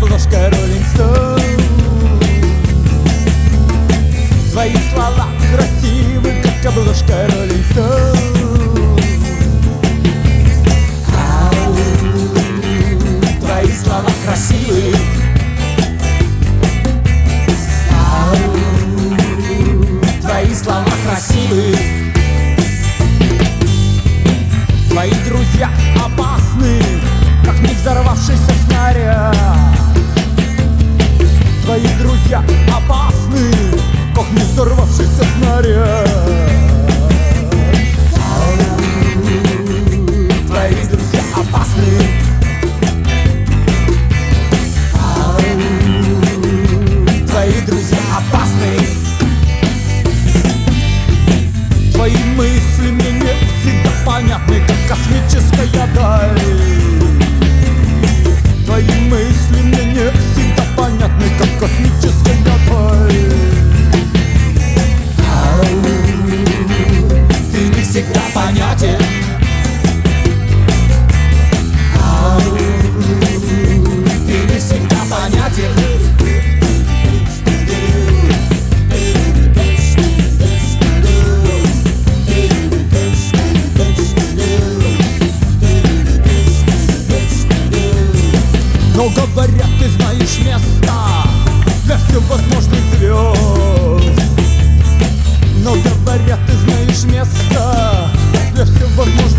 обложка Rolling Stone. Твои слова красивы, как обложка Rolling Stone. Твои слова красивы. Твои слова красивы. Твои друзья опасны, как не взорвавшийся снаряд. Твои друзья опасны, как не взорвавшийся снаряд. Твои друзья опасны. Твои друзья опасны. Твои мысли мне не всегда понятны, как космическая даль. Твои мысли мне не всегда понятны, как космическая даль. Ты не всегда понятен. Ты не всегда понятен. Но говорят, ты знаешь место для всевозможных звезд. Но говорят, ты знаешь место для всевозможных